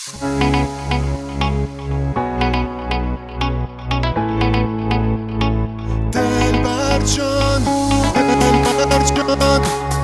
دلبر جان دلبر جان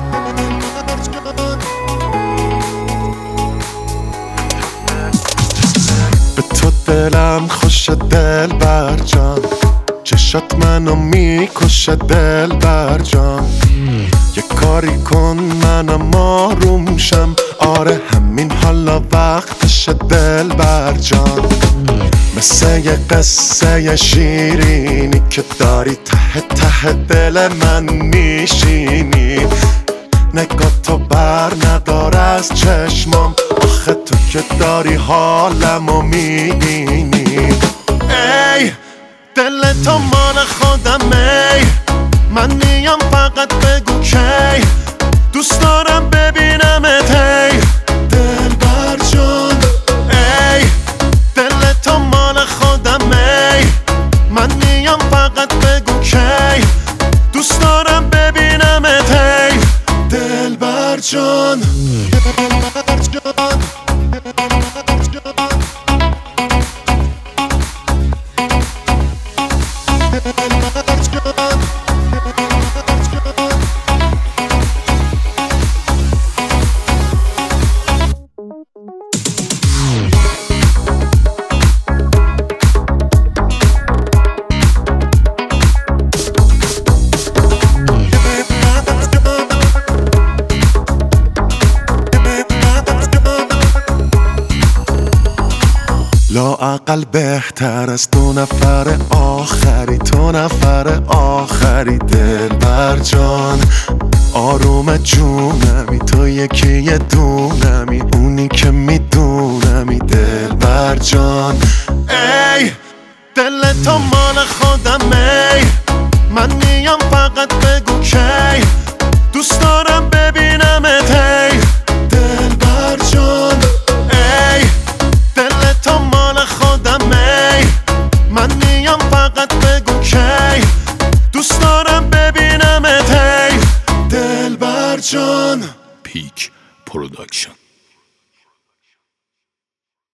به تو دلم خوشه دلبر جان، چشات منو میکشه دلبر جان. یه کاری کن منم آروم شم، آره همین حالا وقتشه دلبر جان. مثل یه قصه شیرینی که داری ته ته دل من میشینی. نگاه تو بر ندار از چشمام، آخه تو که داری حالمو میبینی. ای دل تو مال خودم، ای من میام فقط بگو کی دوست دارم ببینمت. ای دلبر جان ای دل تو مال خودم، ای من میام فقط بگو کی دوست دارم ببینمت. ای دلبر جان دلبر جان لااقل بهتر از دو نفر آخری، تو نفر آخری. دلبر جان آروم جونمی، تو یکی یه دونمی، اونی که میدونمی. دلبر جان ای دل تو مال خودم، ای من میام فقط بگو کی دوست دارم ببینمت. ای دلبر جان ای دل تو مال خودم، ای من میام فقط بگو کی دوست دارم ببینمت. ای دلبر جان. پیک پروداکشن.